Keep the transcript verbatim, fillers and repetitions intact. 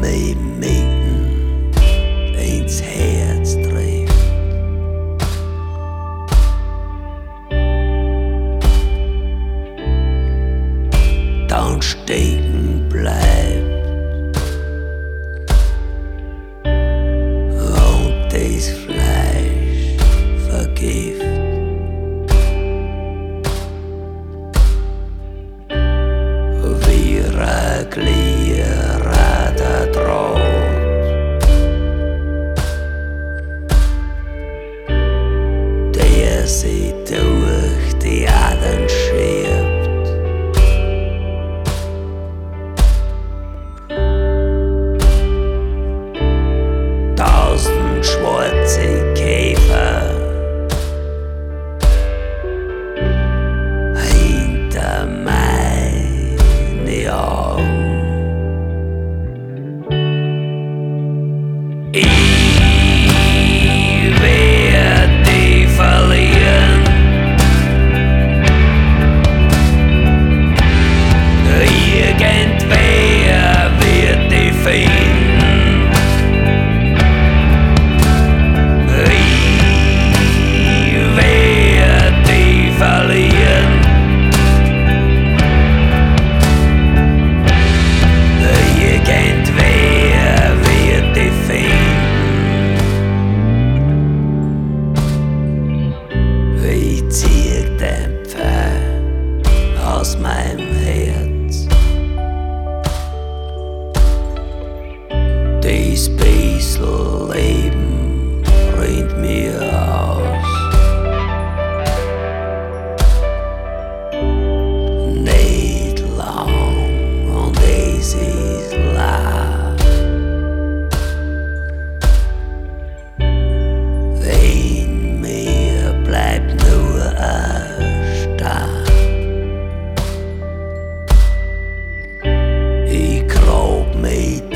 mich mitten ins Herz trifft. Dann stecken bleibt und das Fleisch vergift. Wie Raglierader Draht, der sie durch die Adern schiebt. Tausend schwarze Käfer hinter meine Augen. Ich werd dich verlieren. Irgendwer wird dich finden. Ich werd dich verlieren. Irgendwer wird dich finden. Ich zieh den Pfeil aus meinem Herz. Dies bisschen Leben bringt mir aus. Nicht lang und es ist leer. In mir bleibt nur ein Stein. Ich grab mich